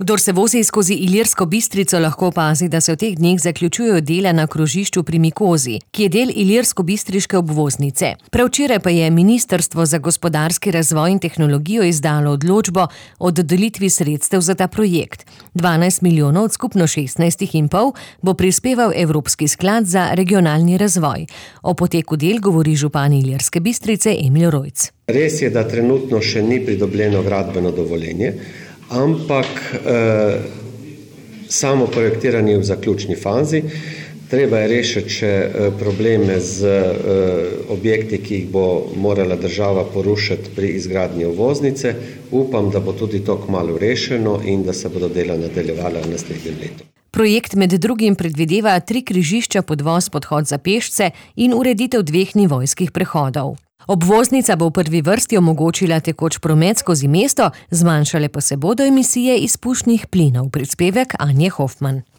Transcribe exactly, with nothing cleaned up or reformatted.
Kdor se vozi skozi Ilirsko Bistrico, lahko opazi, da se v teh dneh zaključujejo dela na krožišču pri Mikozi, ki je del ilirsko-bistriške obvoznice. Prevčeraj pa je Ministrstvo za gospodarski razvoj in tehnologijo izdalo odločbo o dodelitvi sredstev za ta projekt. dvanajst milijonov od skupno šestnajst in pol bo prispeval Evropski sklad za regionalni razvoj. O poteku del govori župan Ilirske Bistrice Emil Rojc. Res je, da trenutno še ni pridobljeno gradbeno dovoljenje, ampak eh, samo projektiranje je v zaključni fazi. Treba je rešiti še eh, probleme z eh, objekti, ki jih bo morala država porušiti pri izgradnji obvoznice. Upam, da bo tudi to kmalu rešeno in da se bodo dela nadaljevala v naslednjem letu. Projekt med drugim predvideva tri križišča, podvoz, podhod za pešce in ureditev dveh nivojskih prehodov. Obvoznica bo v prvi vrsti omogočila tekoč promet skozi mesto, zmanjšale pa se bodo emisije izpušnih plinov. Prispevek Anje Hofman.